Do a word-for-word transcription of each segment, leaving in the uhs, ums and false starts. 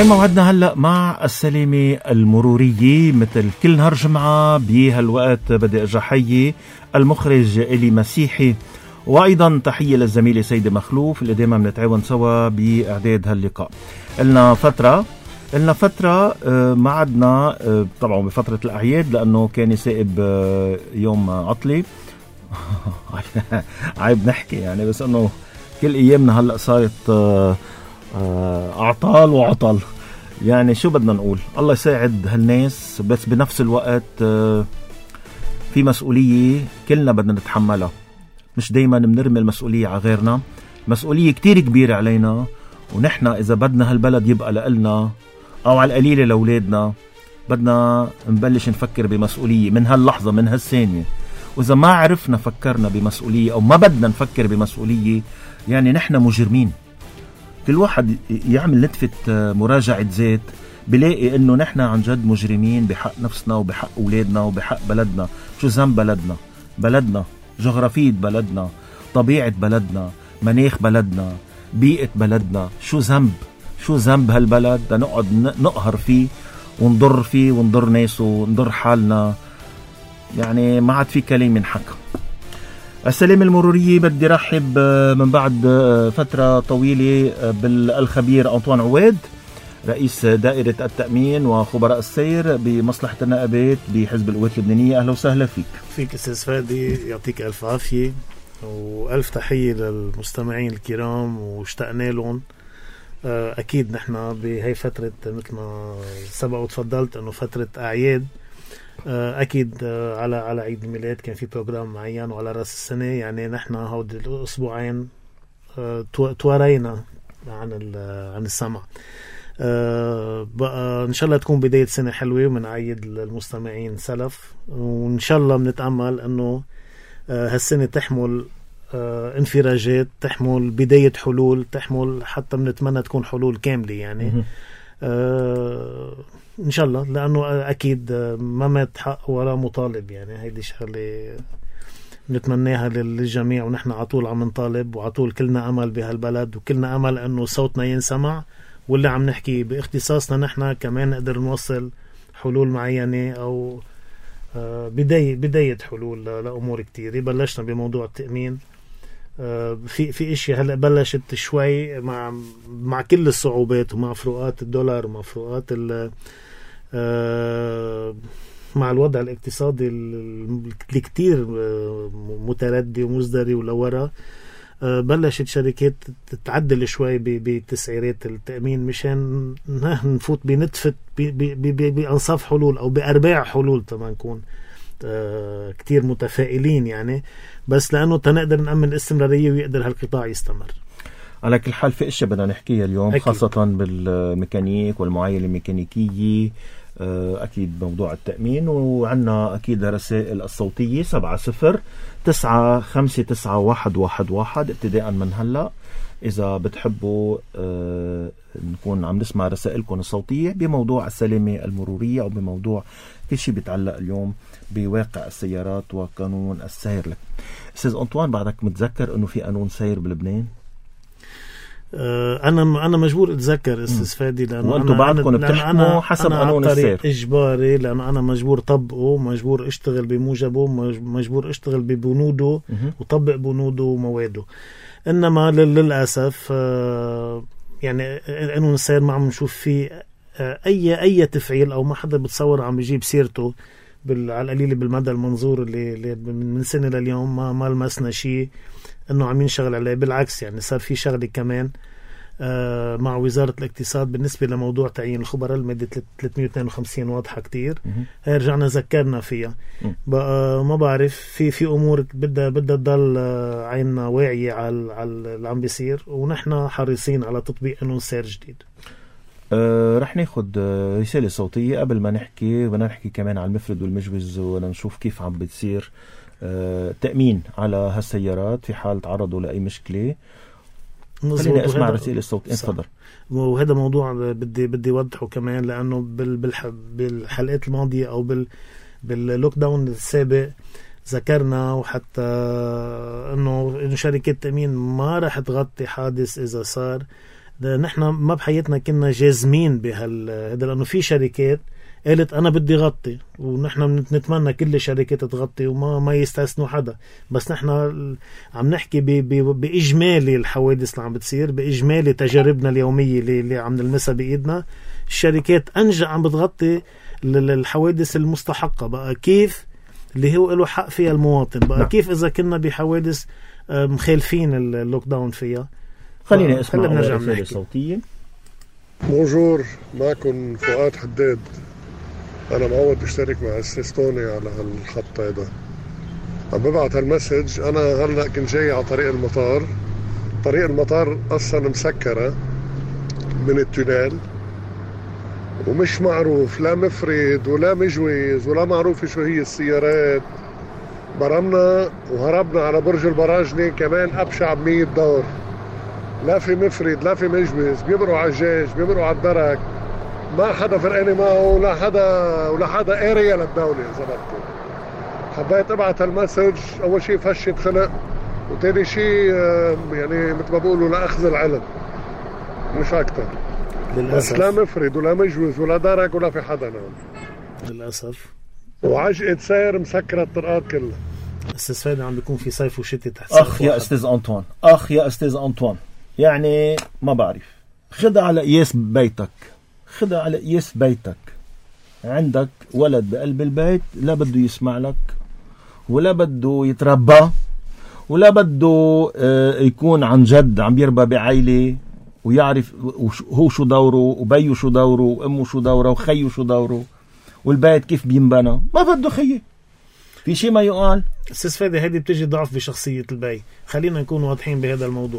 حين موعدنا هلأ مع السلامة المرورية. مثل كل نهار جمعة بهالوقت بدي أرجع حيي المخرج إلي مسيحي، وأيضا تحية للزميلة سيدة مخلوف اللي دايما بنتعاون سوا بإعداد هاللقاء. لنا فترة لنا فترة ما عدنا طبعا بفترة الأعياد لأنه كان يسائب يوم عطلي عيب نحكي يعني، بس أنه كل أيامنا هلأ صارت أعطال وعطل. يعني شو بدنا نقول، الله يساعد هالناس، بس بنفس الوقت في مسؤولية كلنا بدنا نتحملها، مش دايما بنرمي المسؤولية على غيرنا. مسؤولية كتير كبيرة علينا، ونحن إذا بدنا هالبلد يبقى لإلنا أو على القليلة لأولادنا بدنا نبلش نفكر بمسؤولية من هاللحظة من هالثانية. وإذا ما عرفنا فكرنا بمسؤولية أو ما بدنا نفكر بمسؤولية يعني نحن مجرمين. كل واحد يعمل نتفة مراجعة ذات بلاقي انه نحن عن جد مجرمين بحق نفسنا وبحق اولادنا وبحق بلدنا. شو ذنب بلدنا؟ بلدنا جغرافية بلدنا، طبيعة بلدنا، مناخ بلدنا، بيئة بلدنا. شو ذنب شو ذنب هالبلد نقعد نقهر فيه ونضر فيه ونضر ناسه ونضر حالنا؟ يعني ما عاد في كلام ينحكى. السلامة المرورية بدي رحب من بعد فترة طويلة بالخبير أنطوان عواد، رئيس دائرة التأمين وخبراء السير بمصلحة النقابات بحزب القوات اللبنانية. أهلا وسهلا فيك. فيك أستاذ فادي، يعطيك ألف عافية وألف تحية للمستمعين الكرام واشتقنا لهم. أكيد نحن بهاي فترة مثل ما سبق وتفضلت أنه فترة أعياد، أكيد على على عيد الميلاد كان في بروجرام معين، وعلى رأس السنة يعني نحن هود الأسبوعين توارينا عن عن السمع. بقى إن شاء الله تكون بداية سنة حلوة ومنعيد المستمعين سلف، وإن شاء الله بنتأمل أنه هالسنة تحمل انفراجات، تحمل بداية حلول، تحمل حتى بنتمنى تكون حلول كاملة يعني إن شاء الله، لأنه أكيد ما مات حق ولا مطالب. يعني هيدي شغلة نتمناها للجميع، ونحن عطول عم نطالب وعطول كلنا أمل بهالبلد، وكلنا أمل أنه صوتنا ينسمع، واللي عم نحكي باختصاصنا نحن كمان نقدر نوصل حلول معينة أو بداية بداية حلول لأمور كتير. بلشنا بموضوع التأمين، في في اشياء هلا بلشت شوي مع مع كل الصعوبات ومع فروقات الدولار ومع فروقات مع الوضع الاقتصادي اللي كتير متردي ومزدري ولورا. بلشت شركات تتعدل شوي بتسعيرات التأمين مشان نفوت بنتفة بأنصاف حلول أو بأرباع حلول طبعا نكون كتير متفائلين يعني، بس لأنه تنقدر نأمن الاستمرارية ويقدر هالقطاع يستمر. على كل حال في اشياء بدنا نحكيها اليوم أكيد. خاصة بالميكانيك والمعاينة الميكانيكية، أكيد موضوع التأمين، وعنا أكيد رسائل الصوتية سبعة صفر تسعة خمسة تسعة واحد واحد واحد ابتداء من هلأ. إذا بتحبوا آه نكون عم نسمع رسائلكم الصوتية بموضوع السلامة المرورية أو بموضوع كل شيء بيتعلق اليوم بواقع السيارات وقانون السير. لك أستاذ أنطوان، بعدك متذكر أنه في قانون سير بلبنان؟ آه أنا أنا مجبور أتذكر أستاذ فادي، لأنه وأنتوا بعدكم بتحكموا حسب قانون السير إجباري، لأنه أنا مجبور طبقه، مجبور أشتغل بموجبه، مجبور أشتغل ببنوده وطبق بنوده ومواده. إنما للأسف آه يعني قانون السير ما عم نشوف فيه آه أي أي تفعيل، أو ما حدا بتصور عم بيجيب سيرته على القليل بالمدى المنظور اللي, اللي من سنة لليوم ما ما لمسنا شيء إنه عم ينشغل عليه. بالعكس يعني صار في شغلة كمان آه مع وزارة الاقتصاد بالنسبة لموضوع تعيين الخبراء، المادة ثلاثمية واثنين وخمسين واضحة كتير، هاي رجعنا ذكرنا فيها. بقى ما بعرف في في أمور بدها بدها تضل عيننا واعية على على اللي عم بيصير، ونحن حريصين على تطبيق قانون سير جديد. أه رح ناخد رسالة صوتية قبل ما نحكي، بدنا نحكي كمان على المفرد والمجوز ونشوف كيف عم بتصير أه تأمين على هالسيارات في حال تعرضوا لأي مشكلة. خليني اسمع رسائل الصوت. اتفضل. وهذا موضوع بدي بدي اوضحه كمان، لانه بالحلقات الماضيه او بال باللوك داون السابق ذكرنا، وحتى انه انه شركه التامين ما راح تغطي حادث اذا صار نحن ما بحياتنا كنا جازمين بهذا، لأنه في شركات قالت أنا بدي غطي، ونحن نتمنى كل الشركات تغطي وما ما يستثنوا حدا، بس نحن عم نحكي بإجمالي الحوادث اللي عم بتصير، بإجمالي تجاربنا اليومية اللي, اللي عم نلمسها بإيدنا. الشركات أنجا عم بتغطي الحوادث المستحقة. بقى كيف اللي هو له حق فيها المواطن؟ بقى لا. كيف إذا كنا بحوادث مخالفين اللوك داون فيها؟ خليني أسمع رسالة صوتية. بونجور، معكم فؤاد حداد. أنا معود اشترك مع السيستوني على هالخط هذا. عم ببعت هالمسج. أنا هلأ كنت جاي على طريق المطار. طريق المطار أصلا مسكرة من التونال، ومش معروف لا مفرد ولا مجوز ولا معروف شو هي السيارات. برمنا وهربنا على برج البراجني كمان أبشع بمية دور. لا في مفرد لا في مجوز، بيمروا على الجيش بيمروا على الدرك، ما حدا فرقاني معه ولا حدا ولا حدا اريا للدولة. إذا بدكم حبيت ابعت المسج. اول شيء فشت خلق، وتاني شيء يعني مثل ما بقولوا لأخذ العلم مش اكتر. للأسف بس لا مفرد ولا مجوز ولا درك ولا في حدا نعم للأسف. وعجقة سير مسكرة الطرقات كلها. استاذ فادي عم بيكون في صيف وشتاء تحت. اخ يا استاذ انطوان، اخ يا استاذ انطوان، يعني ما بعرف. خدها على قياس بيتك، خدها على قياس بيتك. عندك ولد بقلب البيت لا بده يسمع لك ولا بده يتربى ولا بده يكون عن جد عم بيربى بعائلة ويعرف هو شو دوره وبيه شو دوره وامه شو دوره وخيه شو دوره والبيت كيف بينبنى. ما بده خيه. في شيء ما يقال. استاذ فادي هذه بتجي ضعف بشخصية البي. خلينا نكون واضحين بهذا الموضوع.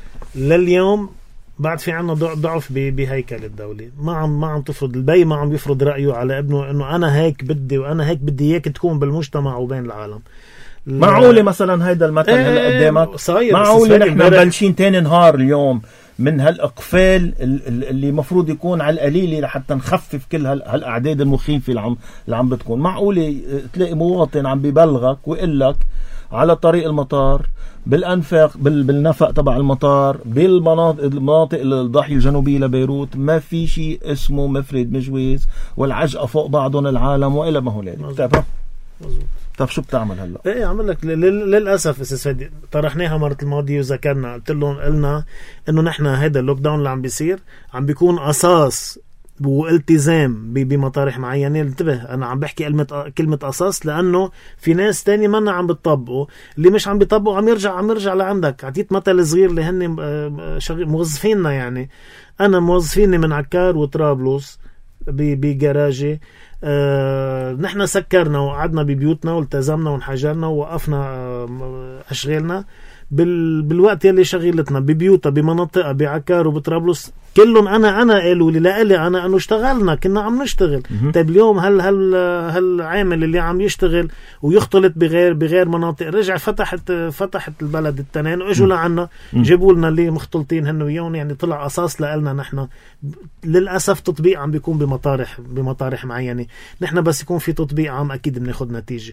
لليوم بعد في عنا ضعف بهيكل الدولة. ما عم ما عم تفرض البي، ما عم يفرض رأيه على ابنه انه انا هيك بدي وانا هيك بدي اياك تكون بالمجتمع وبين العالم. معقولة مثلا هيدا المثل ايه هلا قدامك؟ معقولة نحن مبلشين تاني نهار اليوم من هالإقفال اللي مفروض يكون على القليلة لحتى نخفف كل هالأعداد المخيفة اللي عم اللي عم بتكون. معقولة تلاقي مواطن عم بيبلغك ويقول لك على طريق المطار بالأنفاق بالنفق تبع المطار بالمناطق المناطق الضاحية الجنوبية لبيروت ما في شيء اسمه مفرد مجوز والعجقة فوق بعضهم العالم وإلى ما هو ذلك. مظبوط. طب شو بتعمل هلا؟ ايه عمل لك للاسف استاذ فادي طرحناها مرة الماضية وذكرنا قلت لهم قلنا انه نحن هذا اللوك داون اللي عم بيصير عم بيكون اساس والتزام بمطارح معينة. انتبه انا عم بحكي كلمة كلمة اساس لانه في ناس تاني منا عم بتطبقوا. اللي مش عم بيطبقوا عم يرجع عم يرجع لعندك. عطيت مثل صغير اللي هن موظفيننا. يعني انا موظفيني من عكار وطرابلس بجراجي. آه، نحن سكرنا وقعدنا ببيوتنا والتزمنا وانحجرنا ووقفنا آه، أشغالنا بال... بالوقت يلي شغلتنا ببيوتها بمناطقها بعكار وبطرابلس كلهم أنا أنا قالوا لي لا إلي أنا أنه اشتغلنا كنا عم نشتغل. طيب اليوم هل هل هالعامل اللي عم يشتغل ويختلط بغير بغير مناطق رجع فتحت فتحت البلد التنين واجوا لعنا جابوا لنا اللي مختلطين هن وياهم. يعني طلع أساس لنا نحن. للأسف تطبيق عم بيكون بمطارح بمطارح معينة. نحن بس يكون في تطبيق عام أكيد بناخد نتيجة.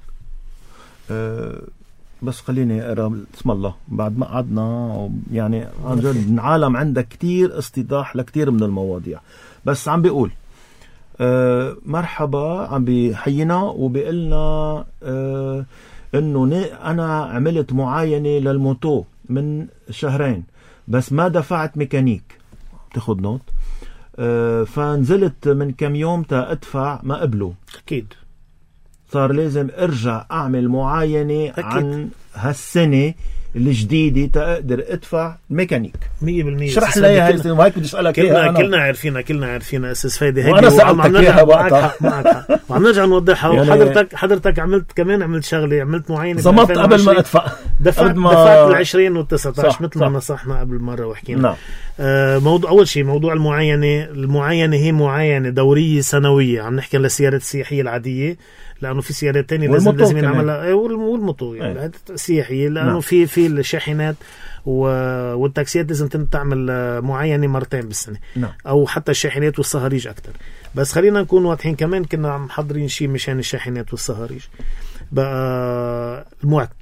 أه بس خليني أقرأ اسم الله بعد ما قعدنا يعني عن جد العالم عندها كتير استيضاح لكتير من المواضيع. بس عم بيقول أه مرحبا عم بيحينا وبيقلنا أه انه انا عملت معاينة للموتو من شهرين بس ما دفعت ميكانيك. تاخد نوت. أه فنزلت من كم يوم تا ادفع ما قبلوا. اكيد صار لازم ارجع اعمل معاينة أكيد. عن هالسنة الجديدة تقدر ادفع ميكانيك مية بالمية. شرح لي هيك وهيك بدي اسالك اياها. كلنا عارفينها كلنا عارفينها اساس فادي هيك. وانا سالتك اياها وقتها معك حق وعم نرجع نوضحها. يعني وحضرتك حضرتك عملت كمان عملت شغله عملت معاينه ضمت قبل ما ادفع دفعت ما... دفعت العشرين والتسعتاش مثل ما نصحنا قبل مره وحكينا. نعم. آه موضوع اول شيء موضوع المعاينه. المعاينه هي معاينه دوريه سنويه. عم نحكي للسيارات السياحيه العاديه لانه في سيارات تانية لازم لازم ينعملها والموتو يعني هذه سياحيه لانه نعم. في في الشاحنات والتاكسيات لازم تعمل معاينه مرتين بالسنه نعم. او حتى الشاحنات والصهاريج اكثر. بس خلينا نكون واضحين كمان كنا محضرين شيء مشان الشاحنات والصهاريج. بقى المعك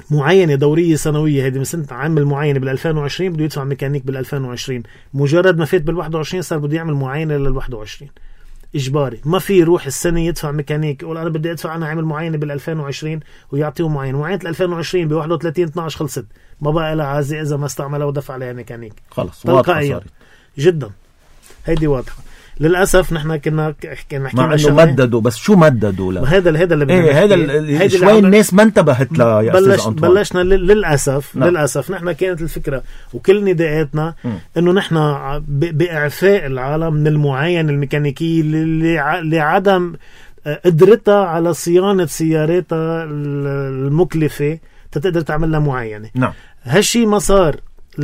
معاينة دورية سنوية، هيدي مثلا عامل معاينة بالألفين وعشرين بده يدفع ميكانيك بالألفين وعشرين، مجرد ما فات بالواحد وعشرين صار بده يعمل معاينة للواحد وعشرين إجباري. ما في يروح السنة يدفع ميكانيك يقول أنا بدي أدفع أنا عامل معاينة بالألفين وعشرين ويعطيه معاينة. معاينة الألفين وعشرين بواحد وثلاثين اثناشر خلصت، ما بقى لها عازي إذا ما استعملها ودفع عليها ميكانيك. خلص واضحة جدا، هيدي واضحة. للأسف نحن كنا كنا مع انه مددوا، بس شو مددوا لا هذا هذا اللي ايه هذا شوي الناس ما انتبهت له يا بلش استاذ أنطوان. بلشنا للاسف نعم. للاسف نحن كانت الفكره وكل نداءاتنا انه نحن باعفاء العالم من المعاينه الميكانيكيه لعدم قدرتها على صيانه سياراتها المكلفه تقدر تعمل لها معاينه. نعم هالشي ما صار.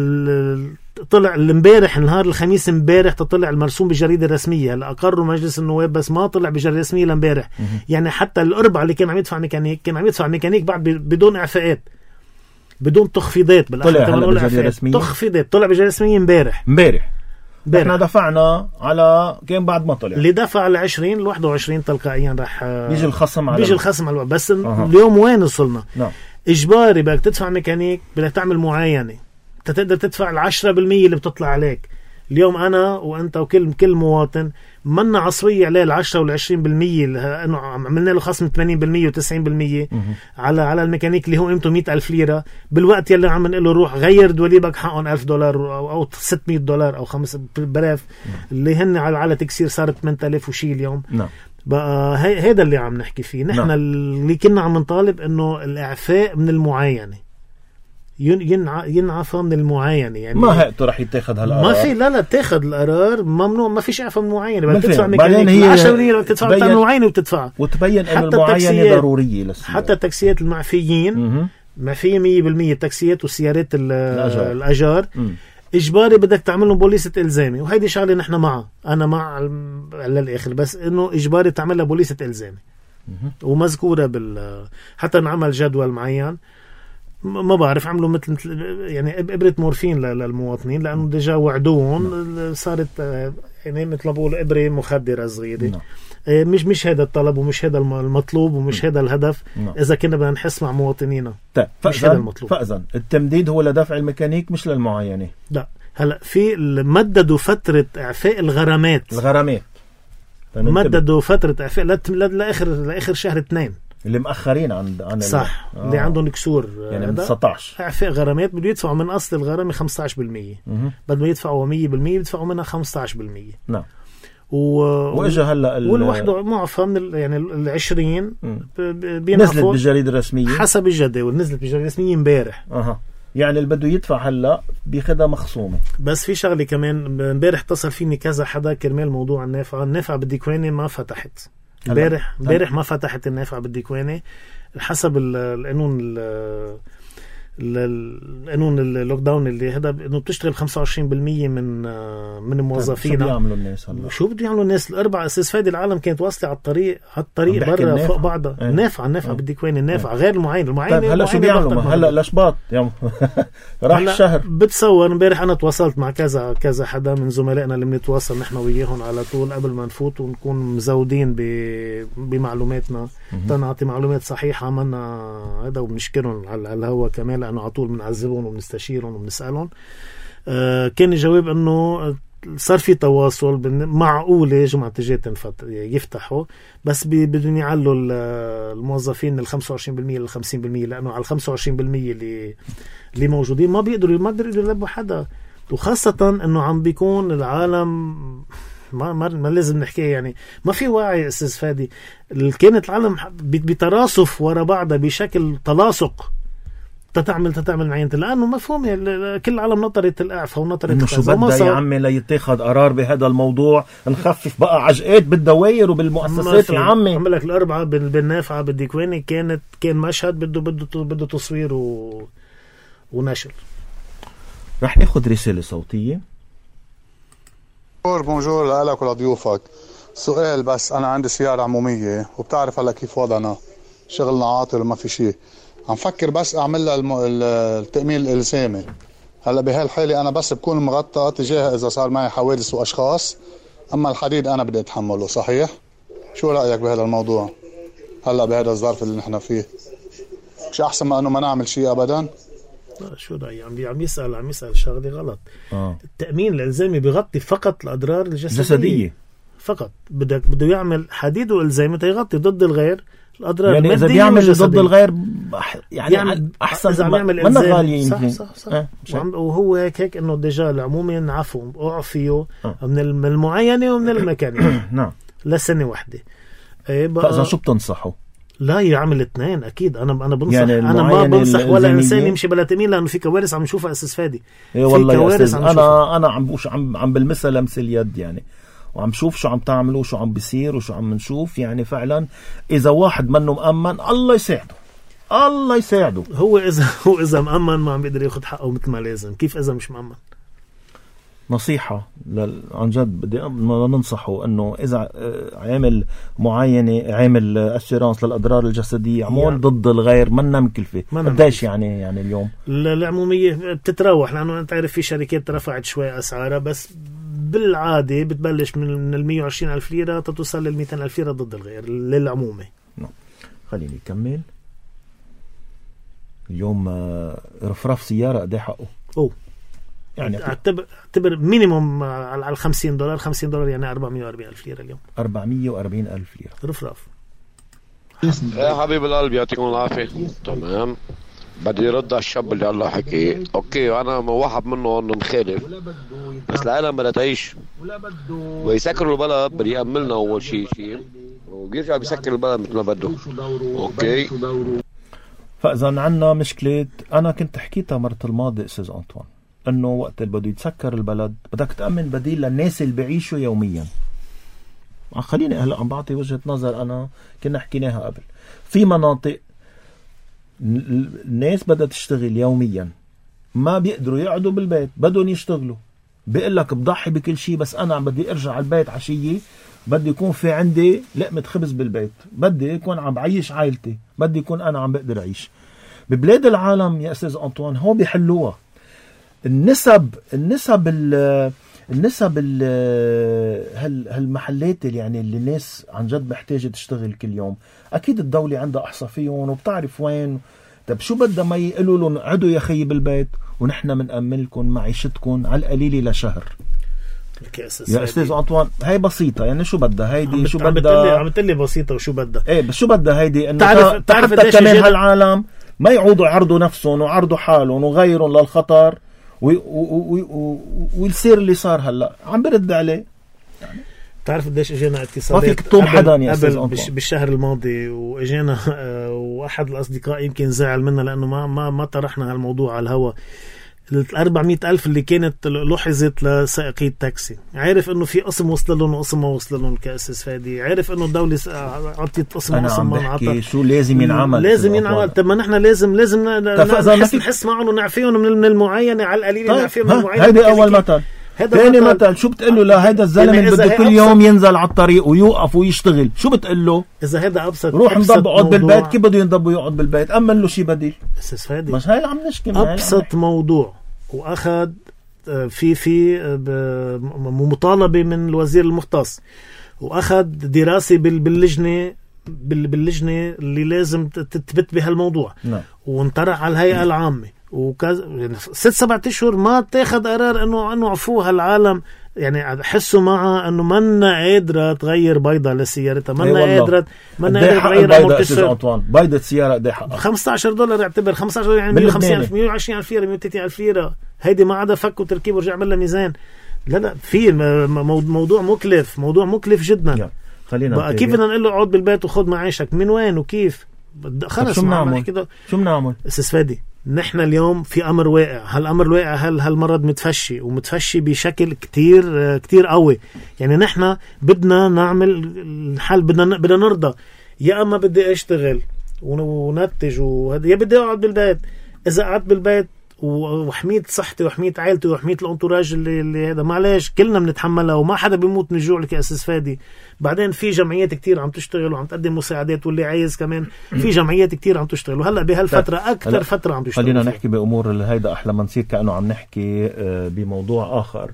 طلع امبارح نهار الخميس امبارح تطلع المرسوم بالجريده الرسميه، هلا اقروا مجلس النواب بس ما طلع بالجريده الرسميه لامبارح. يعني حتى الاربعه اللي كان عم يدفع ميكانيك كان عم يدفع ميكانيك بعد بدون اعفاءات بدون تخفيضات بالاخر. طلع بالجريده الرسميه تخفيضات، طلع بالجريده الرسميه امبارح امبارح احنا دفعنا على كان بعد ما طلع اللي دفع على عشرين ل واحد وعشرين تلقائيا راح بيجي الخصم على بيجي الخصم على بس أه. اليوم وين وصلنا؟ نعم. اجباري بدك تدفع ميكانيك، بدك تعمل معاينه، انت تقدر تدفع العشرة بالمية اللي بتطلع عليك. اليوم انا وانت وكل كل مواطن منا عصوية عليه العشرة والعشرين بالمية انه عملنا له خصم ثمانين بالمية وتسعين بالمية على على الميكانيك اللي هو قيمته مئة ألف ليرة، بالوقت يلي عم نقول له روح غير دوليبك حقهم ألف دولار او, أو ستمية دولار او خمسة بلاف اللي هن على على تكسير صارت ثمانية آلاف وشي اليوم. نعم. بقى هيدا اللي عم نحكي فيه نحن. نعم. اللي كنا عم نطالب انه الاعفاء من المعاينة ينع... ينعفى من المعاينة. يعني ما هيئته رح يتاخد هالقرار، ما في لا لا تاخد القرار ممنوع، ما فيش اعفاء من المعاينة، بدك تدفع ميكانيك عشرة بالمية بدك تدفع من المعاينة وبتدفع وتبين انه المعاينة ضرورية للسيارة. حتى التاكسيات المعفيين معفية مية بالمية، التاكسيات والسيارات الأجار, الأجار. إجباري بدك تعمل لهم بوليسة إلزامي، وهيدي شغلة نحن معها، أنا مع للآخر، بس إنه إجباري تعمل لها بوليسة إلزامي ومذكورة بال حتى نعمل جدول معين. ما بعرف عملوا مثل يعني إبرة مورفين للمواطنين لأنه ديجا وعدوهم صارت يعني مثل بقول إبرة مخدرة صغيرة. مش مش هذا الطلب ومش هذا المطلوب ومش هذا الهدف. نعم. إذا كنا بدنا نحس مع مواطنينا طيب مش هذا المطلوب. فأذن التمديد هو لدفع الميكانيك مش للمعاينة. لا هلا في مددوا فترة إعفاء الغرامات الغرامات مددوا فترة إعفاء لآخر لآخر شهر اثنين اللي مأخرين عن عن صح آه. اللي عندهم كسور يعني من تسعة عشر إعفاء غرامات بده يدفعوا من أصل الغرامة خمسة عشر بالمية، بدهم يدفعوا مية بالمية يدفعوا منها خمسة عشر بالمية. نعم. و... واجا هلا ال... والوحده معفى من ال... يعني ال عشرين نزلت بالجريدة الرسمية حسب الجداول، نزلت بالجريدة الرسمية امبارح. اها يعني اللي بده يدفع هلا بياخذها مخصومه. بس في شغله كمان امبارح اتصل فيني كذا حدا كرمال موضوع النافعه، النافعه بالديكواني ما فتحت امبارح امبارح ما فتحت النافعه بالديكواني حسب القانون القانون اللوك داون اللي هذا انه بتشتغل خمسة وعشرين بالمية من من موظفينا. شو بيعملوا الناس هلا؟ شو بده يعملوا الناس؟ الاربع اساس فادي العالم كانت واصله على الطريق على الطريق برا فوق بعضها. ايه. النافعه النافعه بالديكواني النافعه غير المعاينه المعاينه. طيب هلا شو بيعملوا؟ هلا لشباط يوم راح الشهر. بتصور امبارح انا تواصلت مع كذا كذا حدا من زملائنا اللي بنتواصل نحن وياهم على طول قبل ما نفوت ونكون مزودين بمعلوماتنا تنعطي معلومات صحيحه منا هذا، وبنشكرهم على الهوا كمان لانه على طول بنعذبهم وبنستشيرهم وبنسالهم. آه كان الجواب انه صار في تواصل معقوله جمعة الجاية تنفت يفتحوا، بس بدهم يعلوا الموظفين من خمسة وعشرين بالمية ل خمسين بالمية لانه على خمسة وعشرين بالمية اللي اللي موجودين ما بيقدروا ما بيقدروا يلبوا حدا، وخاصه انه عم بيكون العالم ما ما, ما لازم نحكي يعني ما في وعي استاذ فادي. كانت العالم بتراصف ورا بعضها بشكل تلاصق تتعمل تتعمل معينة لأنه مفهوم كل العالم نطرت الإعفاء ونطرت إنه شو بدها يا عمي ليتخذ قرار بهذا الموضوع، نخفف بقى عجقات بالدوائر وبالمؤسسات العامة. عم لك الأربعة بالنافعة بالديكواني كانت كان مشهد بده بده بده تصوير و... ونشر. رح ناخد رسالة صوتية. بونجور لك ولضيوفك. سؤال بس، أنا عندي سيارة عمومية وبتعرف هلا كيف وضعنا شغلنا عاطل وما في شيء، عم فكر بس اعمل لها التأمين الالزامي. هلا بهالحاله انا بس بكون مغطى تجاه اذا صار معي حوادث واشخاص، اما الحديد انا بدي اتحمله. صحيح؟ شو رايك بهذا الموضوع هلا بهذا الظرف اللي نحن فيه؟ مش احسن ما انه ما نعمل شيء ابدا؟ لا شو رأيي، عم عم يسأل عم يسأل شغلة غلط. آه. التأمين الإلزامي بيغطي فقط الأضرار الجسدية جسدية فقط. بدك بده يعمل حديد والإلزامي تيغطي ضد الغير الأضرار يعني إذا بيعمل ضد الغير يعني, يعني أحسن إذا عم يعمل من غالي صح صح صح آه. وهو هيك هيك إنه دجال عموما عفوا أعفيه آه. من المعينة ومن المكانية نعم لسنة واحدة. فإذا شو بتنصحه؟ لا يعمل اثنين اكيد. انا انا بنصح يعني انا ما بنصح ولا انسان يمشي بلا تامين لانه في كوارث عم نشوفها اساس فادي. اي والله يا أستاذ انا انا عم بوش عم عم بالمثل لمس اليد يعني، وعم شوف شو عم تعملوا وشو عم بيصير وشو عم نشوف يعني. فعلا اذا واحد منه مأمن الله يساعده الله يساعده. هو اذا هو اذا مأمن ما عم بيقدر ياخذ حقه مثل ما لازم. كيف اذا مش مأمن؟ نصيحة عن جد بدي ننصحه انه اذا عامل معينة عامل اشيرانس للاضرار الجسدية عمول يعني ضد الغير منا مكلفة. قديش يعني يعني اليوم العمومية بتتراوح لانه انت عارف في شركات رفعت شوي اسعارها، بس بالعادة بتبلش من ال مية وعشرين ألف ليرة توصل لل مئتين ألف ليرة ضد الغير للعمومة. نعم خليني أكمل. اليوم رفرف سيارة قد ايه حقه؟ أوه يعني اعتبر اعتبر مينيموم على ال خمسين دولار خمسين دولار يعني أربعمية وأربعين ألف ليرة اليوم. أربعمية وأربعين ألف ليرة رفرف. يا حبيب القلب يعطيكم العافية. تمام بدي يرد على الشاب اللي الله حكي. اوكي انا واحد منه انه نخالف، بس العالم بدها تعيش ويسكروا البلد. بدي يأملنا اول شيء شيء وبيرجع بيسكر البلد مثل ما بده. اوكي فاذا عنا مشكلة انا كنت حكيتها مرة الماضي استاذ أنطوان، انه وقت اللي بده يتسكر البلد بدك تأمن بديل للناس اللي بيعيشوا يوميا. خليني هلا عم بعطي وجهة نظر انا كنا حكيناها قبل. في مناطق الناس بدها تشتغل يوميا ما بيقدروا يقعدوا بالبيت بدهم يشتغلوا. بيقول لك بضحي بكل شيء بس انا بدي ارجع على البيت عشية بدي يكون في عندي لقمة خبز بالبيت، بدي يكون عم بعيش عائلتي، بدي يكون انا عم بقدر اعيش. ببلاد العالم يا استاذ أنطوان هو بيحلوها. النسب النسب ال النسب ال هالمحلات اللي يعني اللي الناس عن جد محتاجة تشتغل كل يوم اكيد الدولة عندها احصى فيهم وبتعرف وين. طب شو بدها ما يقولوا لهم قعدوا يا خي بالبيت ونحن بنأمن لكم معيشتكم على القليل لشهر. يا استاذ أنطوان هاي بسيطة يعني. شو بدها هيدي شو بدها عم تقلي بسيطة وشو بدها ايه بس شو بدها هيدي انه تعرف تعرف حتى كمان هالعالم ما يعودوا يعرضوا نفسهم وعرضوا حالهم وغيرهم للخطر ويصير اللي صار هلا عم برد عليه يعني. تعرف قديش اجينا اتصالات ما فيك تطوم حدا يا استاذ أنطوان بالشهر الماضي واجينا واحد الاصدقاء يمكن زعل منا لانه ما ما ما طرحنا هالموضوع على الهواء. ال أربعمية ألف اللي كانت لحظت لسائقي التاكسي، عارف انه في قسم وصل لهم وقسم ما وصل لهم كأساس فادي، عارف انه الدولة عطيت قسم وقسم ما عطت. شو لازم ينعمل لازم ينعمل. طب ما نحن لازم لازم نحس نحس معهم ونعفيهم من المعينة على القليل. طيب. نعفيهم من المعينة. هيدي اول مثل. ثاني مثل شو بتقول له؟ لا هيدا الزلمه بده كل يوم ينزل على الطريق ويوقف ويشتغل. شو بتقول له؟ اذا هذا ابسط روح نضب اقعد بالبيت. كيف بده ينضب ويقعد بالبيت؟ امن له شيء بديل. استاذ فادي مش هاي عم نشكي. ابسط موضوع واخذ في في مطالبه من الوزير المختص واخذ دراسه باللجنه باللجنه اللي لازم تثبت بهالموضوع. نعم. وانطرح على الهيئه العامه وكذا يعني ست سبعة اشهر ما تاخذ قرار انه انه عفوها العالم. يعني حسوا معها انه منا قادره تغير بيضه لسيارتها، منا قادره منا قادره تغير امورتيزر. بيضه سياره قد ايه حقها؟ خمسة عشر دولار اعتبر خمسة عشر يعني مية وخمسين ألف مية وعشرين ألف ليره مية وثلاثين ألف ليره. هيدي ما عدا فك وتركيب ورجع عمل لها ميزان. لا لا في موضوع مكلف موضوع مكلف جدا. خلينا بقى كيف بدنا نقول له اقعد بالبيت وخذ معيشك من وين وكيف؟ خلص شو بنعمل كده شو بنعمل استاذ فادي؟ نحن اليوم في امر واقع. هالامر الواقع هل هالمرض متفشي ومتفشي بشكل كتير كتير قوي. يعني نحن بدنا نعمل الحل. بدنا بدنا نرضى يا اما بدي اشتغل ونتج وهذا يا بدي اقعد بالبيت. اذا قعدت بالبيت وحميت صحتي وحميت عائلتي وحميت الانتوراج اللي, اللي هذا معلش كلنا بنتحملها وما حدا بيموت من الجوع لك يا أساس فادي. بعدين في جمعيات كتير عم تشتغل وعم تقدم مساعدات واللي عايز كمان في جمعيات كتير عم تشتغل. وهلا بهالفترة أكثر فترة عم تشتغل. خلينا نحكي بأمور اللي هيدا أحلى ما نصير كأنه عم نحكي بموضوع آخر.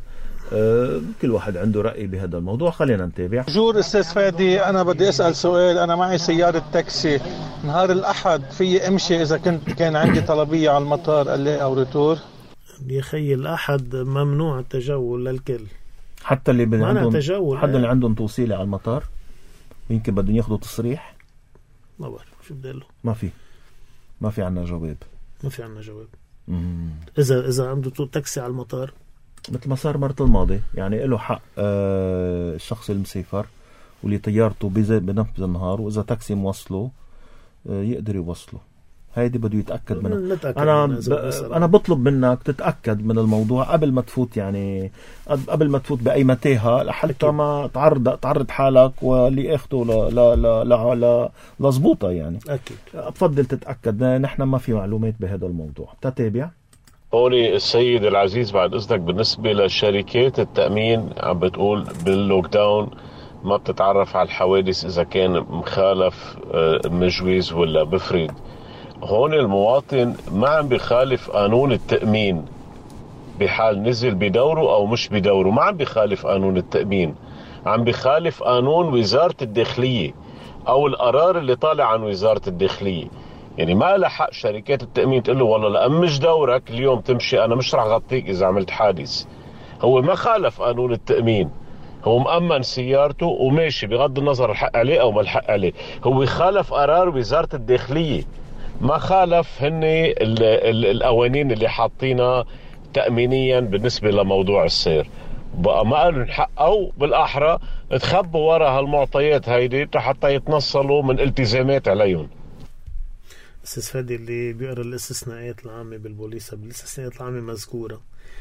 أه كل واحد عنده رأي بهذا الموضوع. خلينا نتابع. جور استاذ فادي، انا بدي اسال سؤال. انا معي سياره تاكسي، نهار الاحد في امشي اذا كنت كان عندي طلبيه على المطار قال لي او ريتور؟ يا خي الاحد ممنوع التجول للكل، حتى اللي عندهم تجول، حتى اللي عندهم توصيله على المطار يمكن بدهم ياخذوا تصريح. ما بعرف شو بدي له. ما في ما في عنا جواب ما في عنا جواب. مم. اذا اذا عنده تاكسي على المطار مثل ما صار مرة الماضي، يعني له حق آه الشخص المسافر واللي طيارته بنفذ النهار، وإذا تاكسي موصله آه يقدر يوصله. هيدي بده يتأكد منها. أنا ب... أنا بطلب منك تتأكد من الموضوع قبل ما تفوت، يعني قبل ما تفوت بأي متاهة لحتى ما تعرض تعرض حالك واللي أخده ل ل ل ل ل لزبوطة يعني. أكيد أفضل تتأكد. نحن ما في معلومات بهذا الموضوع. تتابع. هوني السيد العزيز بعد إذنك، بالنسبة لشركات التأمين عم بتقول باللوك داون ما بتتعرف على الحوادث إذا كان مخالف مجوز ولا بفرد. هون المواطن ما عم بيخالف قانون التأمين بحال نزل بدوره أو مش بدوره، ما عم بيخالف قانون التأمين، عم بيخالف قانون وزارة الداخلية أو القرار اللي طالع عن وزارة الداخلية. يعني ما لها حق شركات التأمين تقول له والله لا مش دورك اليوم تمشي، أنا مش رح غطيك إذا عملت حادث. هو ما خالف قانون التأمين، هو مأمن سيارته وماشي بغض النظر الحق عليه أو ما الحق عليه. هو خالف قرار وزارة الداخلية، ما خالف هن ال ال القوانين اللي حاطينها تأمينيا بالنسبة لموضوع السير. بقى ما قالوا الحق، أو بالأحرى تخبوا وراء هالمعطيات هيدي حتى يتنصلوا من التزامات عليهم. أستاذ فادي، اللي بيقرأ الاستثناءات العامة بالبوليسة، بالاستثناءات العامة مذكورة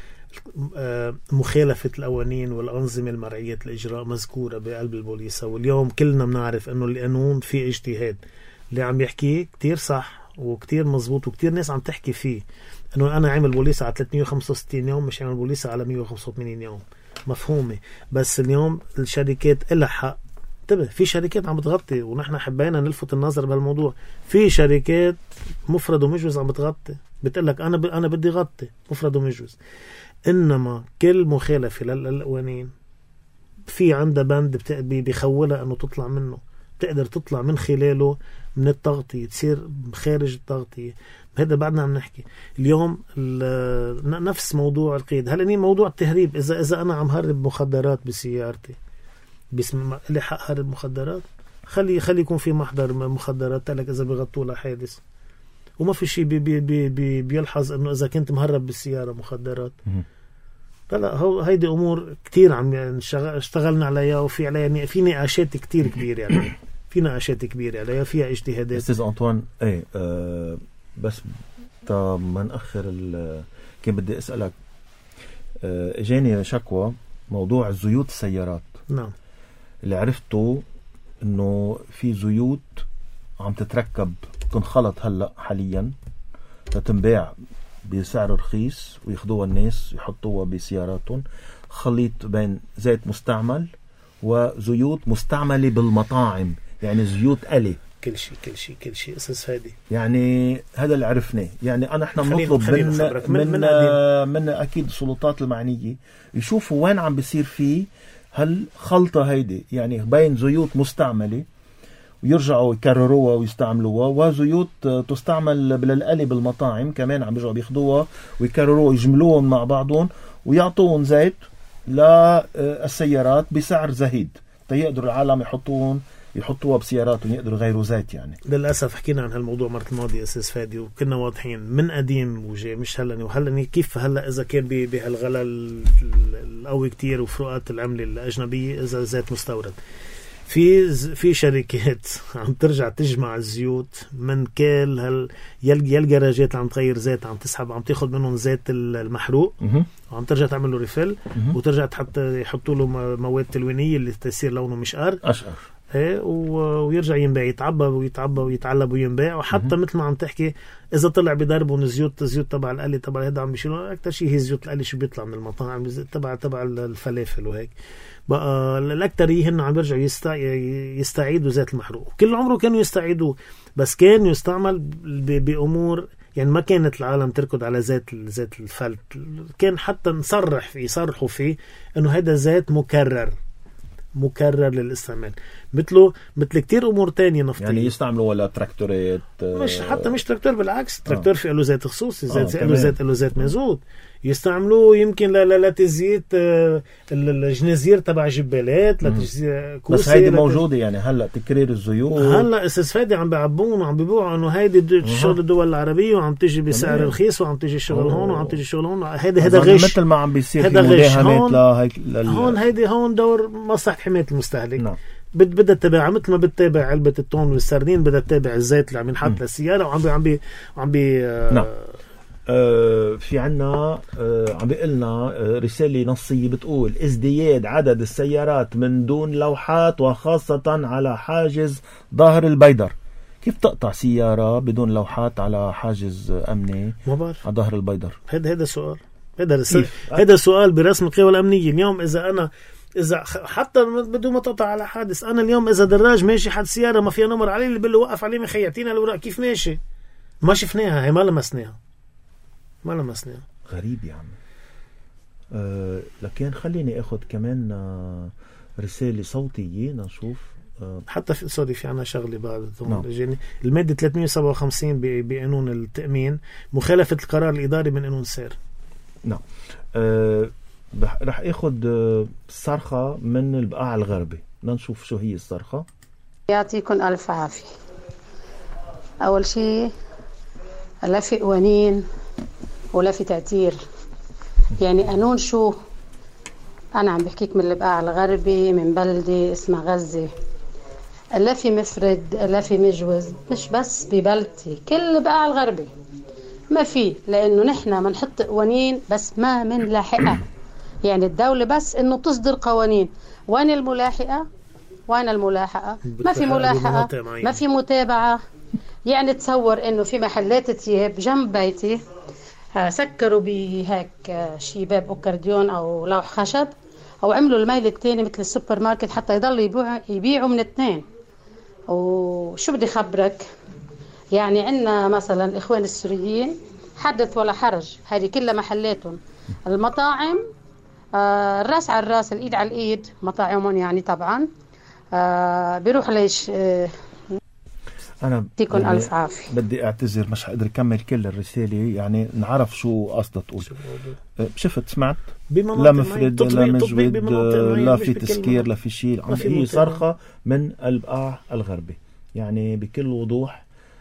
مخالفة القوانين والأنظمة المرعية الإجراء مذكورة بقلب البوليسة. واليوم كلنا بنعرف أنه القانون فيه اجتهاد. اللي عم يحكيه كتير صح وكتير مزبوط، وكتير ناس عم تحكي فيه أنه أنا عامل بوليسة على ثلاثمية وخمسة وستين يوم، مش عامل بوليسة على مية وخمسة وثمانين يوم. مفهومة. بس اليوم الشركات إلها حق. انتبه، في شركات عم بتغطي، ونحن حبينا نلفت النظر بالموضوع. في شركات مفرد ومجوز عم بتغطي، بتقلك أنا ب... أنا بدي غطي مفرد ومجوز. إنما كل مخالفة للقوانين في عندها بند بت... بيخولها أنه تطلع منه، تقدر تطلع من خلاله من التغطية، تصير خارج التغطية. هذا بعدنا عم نحكي اليوم نفس موضوع القيد. هل موضوع التهريب، إذا إذا أنا عم هرب مخدرات بسيارتي باسم اللي حق هرب مخدرات، خلي خلي يكون في محضر مخدرات تلك إذا بيغطوا له حادث، وما في شيء بي بي بي بي بيلحظ إنه إذا كنت مهرب بالسيارة مخدرات. لا لا، هو هيدي أمور كتير عم اشتغلنا عليها، وفي عليها يعني في نقاشات كتير كبيرة يعني في نقاشات كبيرة عليها، فيها اجتهادات. أستاذ أنطوان، ايه آه بس تا ما نأخر كان بدي أسألك، آه اجاني شكوى موضوع زيوت السيارات. نعم. اللي عرفته انه في زيوت عم تتركب تنخلط هلا حاليا لتنباع بسعر رخيص، وياخذوها الناس يحطوها بسياراتهم، خليط بين زيت مستعمل وزيوت مستعملة بالمطاعم، يعني زيوت آلي. كل شيء كل شيء كل شيء أستاذ فادي. يعني هذا اللي عرفناه. يعني أنا احنا بنطلب من من, من, من أكيد السلطات المعنية يشوفوا وين عم بيصير فيه هالخلطة هيدي، يعني بين زيوت مستعملة ويرجعوا يكرروها ويستعملوها، وزيوت تستعمل بالآلي بالمطاعم كمان عم بيرجعوا بياخدوها ويكرروها ويجملوهم مع بعضهم ويعطوهم زيت للسيارات بسعر زهيد تيقدروا العالم يحطوهم يحطوها بسياراتهم، يقدروا يغيروا زيت. يعني للأسف حكينا عن هالموضوع مرة الماضية أستاذ فادي، وكنا واضحين من قديم وجاي، مش هلا وهلا كيف هلا إذا كان بهالغلا القوي كتير وفروقات العملة الأجنبية إذا زيت مستورد. في في شركات عم ترجع تجمع الزيوت من كل هال يل يلجراجات عم تغير زيت، عم تسحب عم تاخذ منهم زيت المحروق وعم ترجع تعمل له ريفيل، وترجع تحط يحطوا له مواد تلوينية اللي تصير لونه مشقر أشقر، ايه، ويرجع ينباع، يتعبى ويتعبى ويتعلب وينباع. وحتى مثل ما عم تحكي اذا طلع بضربهم الزيوت الزيوت تبع القلي تبع هذا عم بيشيلوا اكثر شيء هي زيوت القلي شو بيطلع من المطاعم تبع تبع الفلافل وهيك. بقى الاكثريه هن عم بيرجعوا يستع... يستعيدوا زيت المحروق. كل عمره كانوا يستعيدوه، بس كان يستعمل ب... بامور يعني ما كانت العالم تركض على زيت زيت الفلت، كان حتى نصرح فيه يصرحوا فيه انه هذا زيت مكرر مكرر للاستعمال، مثله مثل كتير امور تانية نفطية. يعني يستعملوا ولا تراكتورات، مش حتى مش تراكتور، بالعكس تراكتور في له زيت خصوصي، زيت آه. له زيت له زيت مازوت يستعملوه يمكن لا لا لا تزيت الجنازير تبع جبالات لا كوسه. بس هيدي موجوده يعني هلا تكرير الزيوت هلا استاذ فادي عم بيعبون وعم بيبيعوا انه هيدي شغل الدول العربيه وعم تيجي بسعر رخيص وعم تيجي الشغل هون وعم تيجي الشغل هون. هيدا هيدا غش مثل ما عم بيصير في مداهمات لهيك لل... هون هيدي هون دور مصلحه حمايه المستهلك. نعم. بدها تتابع مثل ما بتتابع علبه التون والسردين، بدها تتابع الزيت اللي عم ينحط للسياره وعم بي عم بي عم بي آه نعم. آه في عنا آه عم بيقلنا آه رسالة نصية بتقول ازدياد عدد السيارات من دون لوحات وخاصة على حاجز ظهر البيدر. كيف تقطع سيارة بدون لوحات على حاجز أمني على ظهر البيدر؟ هذا هذا سؤال هذا هذا سؤال برسم القوى الأمنية. اليوم إذا أنا إذا حتى بدون ما تقطع على حادث، أنا اليوم إذا دراج ماشي حد سيارة ما فيها نمر عليه اللي بيقول له وقف عليه مخيعتين الأوراق كيف ماشي، ما شفناها، هي ما لمسناها ما لمسناها. غريب يا عم. أه لكن خليني اخذ كمان آه رسالة صوتية نشوف. أه حتى في سوري في عنا شغلة بعد نعم. المادة ثلاثمية وسبعة وخمسين بقانون التأمين مخالفة القرار الإداري من قانون السير. نعم. أه رح اخذ صرخة من البقاع الغربي، نشوف شو هي الصرخة. يعطيكم ألف عافية. أول شيء لا في قوانين ولا في تأثير، يعني قانون شو؟ أنا عم بحكيك من البقاع الغربي من بلدة اسمها غزة، لا في مفرد لا في مجوز، مش بس ببلدتي كل البقاع الغربي ما في، لأنه نحن منحط قوانين بس ما من لاحقة. يعني الدولة بس إنه تصدر قوانين، وين الملاحقة؟ وين الملاحقة؟ ما في ملاحقة، ما في متابعة. يعني تصور إنه في محلات تياب جنب بيتي سكروا بهيك شباب أكرديون أو لوح خشب، أو عملوا الميل التاني مثل السوبر ماركت حتى يضلوا يبيعوا يبيعوا من اثنين. وشو بدي خبرك، يعني عندنا مثلا الإخوان السوريين حدث ولا حرج، هذه كلها محلاتهم. المطاعم آه الراس على الراس الإيد على الإيد، مطاعمهم يعني طبعا آه بيروح ليش آه أنا يعطيكم ألف عافية. بدي أعتذر مش هقدر أكمل كل الرسالة، يعني نعرف شو قصدها تقول. شفت سمعت لا مفرد لا مجود لا في تسكير لا في شيء، هي صرخة من البقاع الغربي يعني بكل وضوح.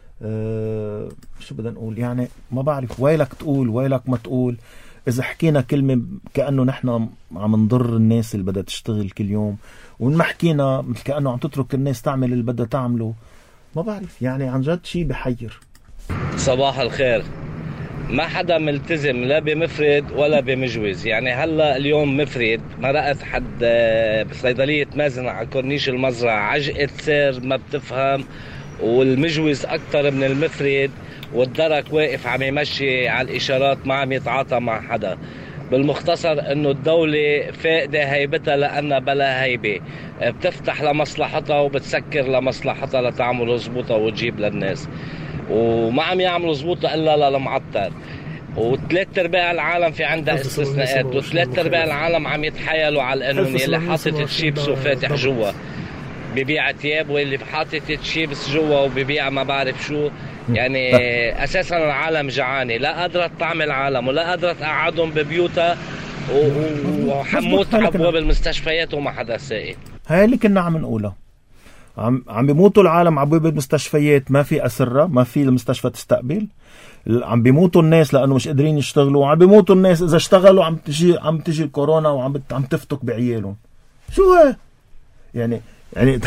أه شو بدنا نقول يعني ما بعرف، ويلك تقول ويلك ما تقول. إذا حكينا كلمة كأنه نحن عم نضر الناس اللي بدها تشتغل كل يوم، وما حكينا مثل كأنه عم تترك الناس تعمل اللي بدها تعمله، ما بعرف يعني عن جد شيء بحير. صباح الخير. ما حدا ملتزم لا بمفرد ولا بمجوز. يعني هلا اليوم مفرد مرقت حد بصيدلية مازن على كورنيش المزرعة عجقة سير ما بتفهم، والمجوز أكتر من المفرد، والدرك واقف عم يمشي على الإشارات ما عم يتعاطى مع حدا. بالمختصر انه الدولة فاقدة هيبتها لأنها بلا هيبة، بتفتح لمصلحتها وبتسكر لمصلحتها لتعمل زبوطة وتجيب للناس، وما عم يعملوا زبوطة إلا للمعطر. وثلاث ارباع العالم في عندها استثناءات، وثلاث ارباع العالم عم يتحايلوا على القانون. اللي حاطط تشيبس وفاتح جوا ببيع تياب، واللي حاطط تشيبس جوا وببيع ما بعرف شو. يعني اساسا العالم جعانه، لا قادره تطعم العالم ولا قادره تقعدهم ببيوتها، وحموت ابواب المستشفيات وما حدا سائل. هاي اللي كنا عم نقولها، عم عم بيموتوا العالم على ابواب المستشفيات، ما في اسره، ما في المستشفى تستقبل، عم بيموتوا الناس لانه مش قادرين يشتغلوا، وعم بيموتوا الناس اذا اشتغلوا عم تجي عم تجي الكورونا وعم عم تفتك بعيالهم. شو هي يعني يعني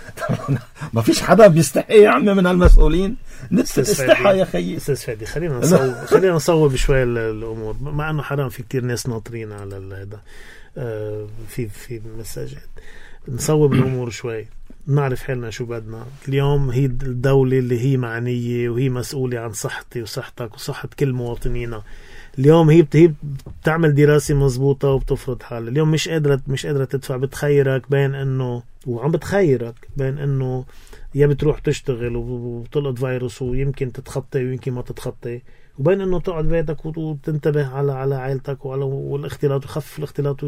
ما فيش حدا بيستحي يا عمي من المسؤولين. نستحى يا خيي. استاذ فادي خلينا نصوب خلينا نصوب شوي الامور، مع انه حرام في كتير ناس ناطرين على هذا آه في في مساجد. نصوب الامور شوي، نعرف حالنا شو بدنا. اليوم هي الدولة اللي هي معنية وهي مسؤولة عن صحتي وصحتك وصحة كل مواطنينا. اليوم هي هي بتعمل دراسة مزبوطة وبتفرض حالها. اليوم مش قادرة مش قادرة تدفع، بتخيرك بين انه وعم بتخيرك بين انه يا بتروح تشتغل وبتلقط فيروس ويمكن تتخطي ويمكن ما تتخطي، وبين انه تقعد بيتك وتنتبه على على عائلتك وعلى والاختلاط ويخفف الاختلاط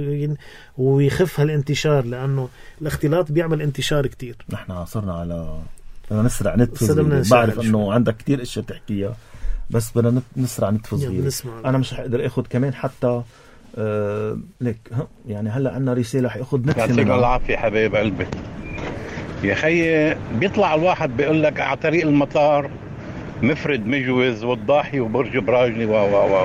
ويخف هالانتشار، لانه الاختلاط بيعمل انتشار كتير. نحن صرنا على بدنا نسرع نتفز. بعرف انه عندك كتير اشياء تحكيها بس بدنا نسرع نتفز. انا مش حقدر اخذ كمان حتى آه لك يعني هلا عندنا رساله حاخذ نكفي. يعطيك العافيه حبايب قلبي يا خيي. بيطلع الواحد بيقول لك على طريق المطار مفرد مجوز والضاحي وبرج براجني و و و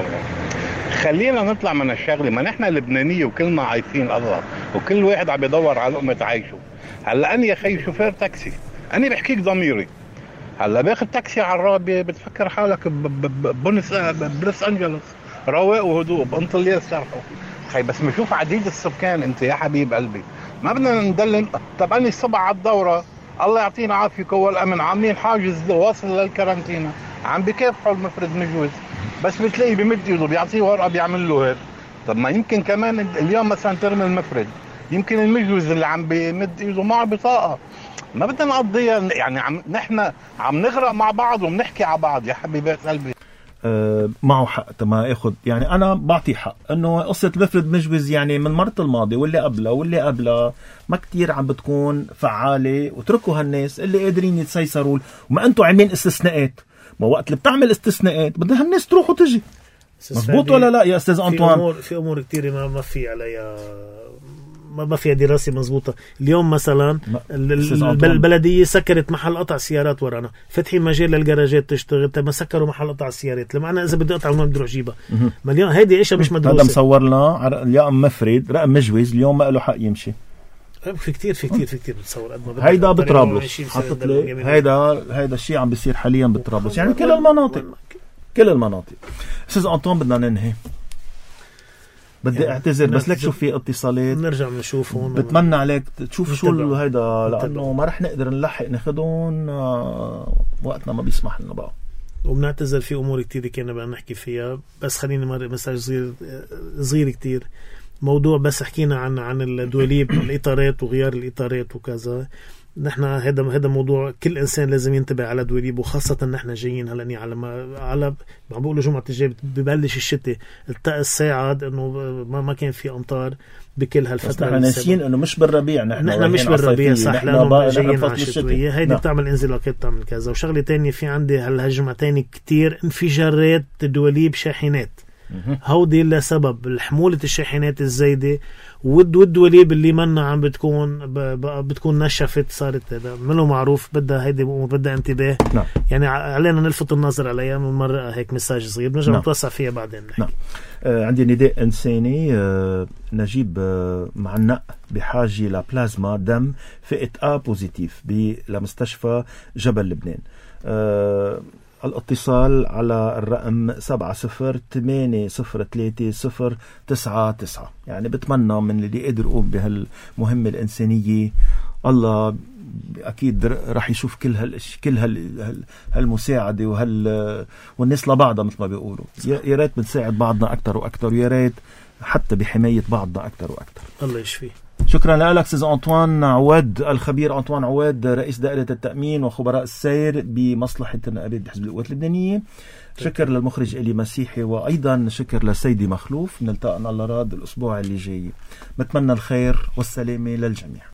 خلينا نطلع من الشغله. ما نحن لبنانيه وكلنا عايشين الله وكل واحد عم يدور على لقمه عيشه. هلا انا يا خيي شوفير تاكسي، انا بحكيك ضميري. هلا باخذ تاكسي على الرابيه بتفكر حالك ببونس بلوس انجلوس رواق وهدوء بانطليا سرحه خي. بس بشوف عديد السكان انت يا حبيب قلبي ما بدنا ندلل. طب اني الصبح على الدوره الله يعطينا عافيك والامن عاملين حاجز واصل للكارانتينا عم بكافحوا المفرد مجوز، بس بتلاقي بمد ايده بيعطيه ورقه بيعمل له هيك. طب ما يمكن كمان اليوم مثلا ترمي المفرد يمكن المجوز اللي عم بمد ايده معه بطاقه. ما بدنا نقضيها يعني عم نحن عم نغرق مع بعض وبنحكي على بعض يا حبيبات قلبي. أه معه حق ما اخذ يعني انا بعطي حق انه قصه المفرد مجوز يعني من مرة الماضي واللي قبلها واللي قبلها ما كتير عم بتكون فعاله. وتركوا هالناس اللي قادرين يتسيسروا. وما انتم عاملين استثناءات. ما وقت اللي بتعمل استثناءات بدها هالناس تروح وتجي. مزبوط ولا لا يا استاذ انطوان؟ في امور في امور كثيره ما ما في عليها ما فيها دراسة مزبوطة. اليوم مثلا البلدية سكرت محل قطع سيارات ورانا، فتحين مجال للجراجات تشتغل. ما سكروا محل قطع السيارات لما أنا إذا بدي أقطع ما بدي أروح جيبها. ما اليوم هيدي إيشها مش مدروسة. هذا مصور لنا اليوم مفرد رقم مجوز اليوم ما له حق يمشي. في كتير في كتير في كتير بتصور قد ما هيدا بطرابلس حطت لي هيدا هيدا الشيء عم بيصير حاليا بطرابلس يعني كل المناطق كل المناطق. أستاذ أنطوان بدنا ننهي. بدي يعني اعتذر بس لك شوف في اتصالات نرجع نشوفهم. بتمنى عليك تشوف شو هيدا لانه ما رح نقدر نلحق ناخذهم وقتنا ما بيسمح لنا بقى. وبنعتذر في امور كتير كنا بدنا نحكي فيها بس خليني مرة مساج صغير صغير كتير موضوع. بس حكينا عن عن الدواليب الاطارات وغيار الاطارات وكذا. نحن هذا هذا موضوع كل انسان لازم ينتبه على دواليب وخاصه نحن جايين هلا على ما على عم بقولوا جمعه الجاي ببلش الشتاء. الطقس ساعد انه ما ما كان في امطار بكل هالفتره. نحن ناسيين انه مش بالربيع. نحن نحن مش بالربيع صح لانه جايين على الشتويه. هيدي بتعمل انزلاقات بتعمل كذا. وشغله تانية في عندي هالجمعتين كتير انفجارات دواليب شاحنات. هودي لسبب الحمولة الشاحنات الزايدة والدواليب اللي منا عم بتكون بتكون نشفت صارت هذا منه معروف. بدها هيدي بدها انتباه. نعم. يعني علينا نلفت النظر عليها من مرة. هيك مساج صغير بنرجع نعم. نتوسع فيها بعدين. نعم. آه عندي نداء إنساني. آه نجيب آه معنق بحاجة لبلازما دم فئة A بوزيتيف لمستشفى جبل لبنان. آه الاتصال على الرقم سبعة صفر ثمانية صفر ثلاثة صفر تسعة تسعة. يعني بتمنى من اللي قدر يقوم بهالمهمة الإنسانية الله أكيد رح يشوف كل هال كل هال هالمساعدة وهال والناس لبعضها مثل ما بيقولوا. يا ريت بنساعد بعضنا أكتر وأكتر ويا ريت حتى بحماية بعضنا أكتر وأكتر. الله يشفيه. شكرا لك أستاذ أنطوان عواد الخبير أنطوان عواد رئيس دائرة التأمين وخبراء السير بمصلحة النقابات بحزب القوات اللبنانية. شكر للمخرج إلي مسيحي وأيضا شكر لسيدي مخلوف. نلتقى على راد الأسبوع اللي جاي. بتمنى الخير والسلامة للجميع.